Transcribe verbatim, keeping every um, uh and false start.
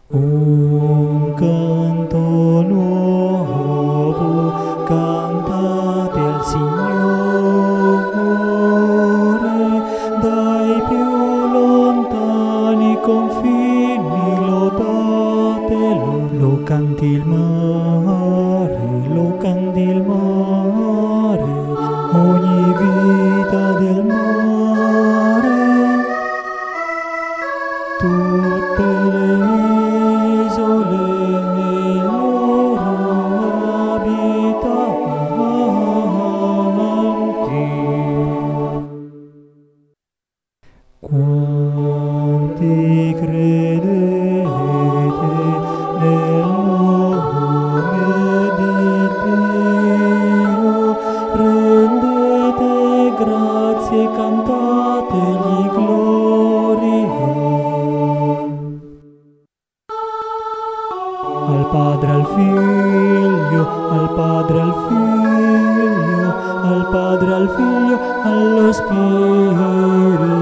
Un canto nuovo cantate al Signore, dai più lontani confini lodatelo. Lo canti il mare, lo canti il mare, ogni vita del mare, tutte le isole e loro abitanti. Quanti credete nel nome di Dio, rendete grazie e cantategli gloria. Al Padre, al Figlio, al Padre, al Figlio, al Padre, al Figlio, allo Spirito